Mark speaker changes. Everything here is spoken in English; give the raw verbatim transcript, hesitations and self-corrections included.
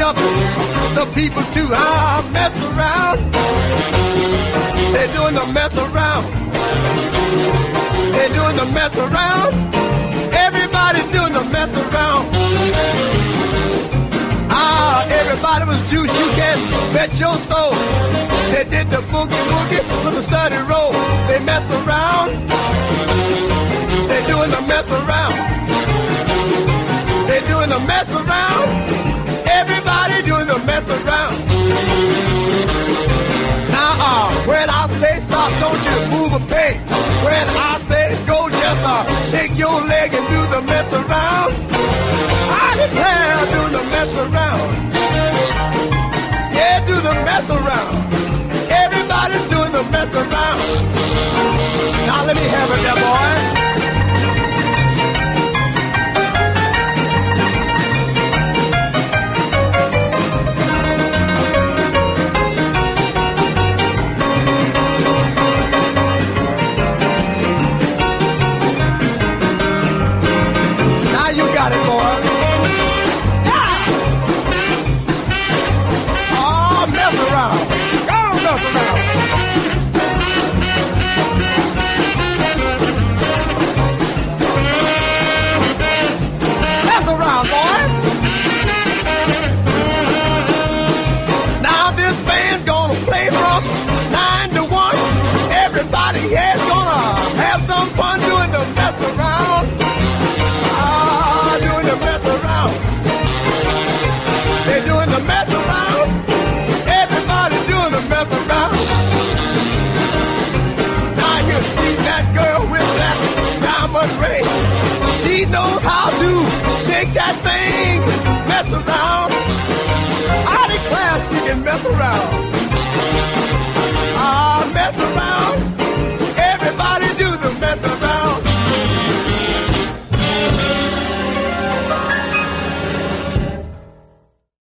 Speaker 1: up the people to ah, mess around. They're doing the mess around. They're doing the mess around. Everybody's doing the mess around. Ah, everybody was juice, you can bet your soul. They did the boogie woogie with the study roll. They mess around. They're doing the mess around. They're doing the mess around. Everybody doing the mess around. Now, uh, when I say stop, don't you move a peg. When I say go, just uh, shake your leg and do the mess around. I declare, do the mess around. Yeah, do the mess around. Everybody's doing the mess around. Now let me have it there, boy. Got it, boy. Yeah. Oh, mess around. Go mess around. Mess around, boy. Now this band's gonna play from nine to one. Everybody here's gonna have some fun doing the mess around. Doing the mess around. They're doing the mess around. Everybody doing the mess around. Now you see that girl with that diamond ring. She knows how to shake that thing, mess around. I declare she can mess around.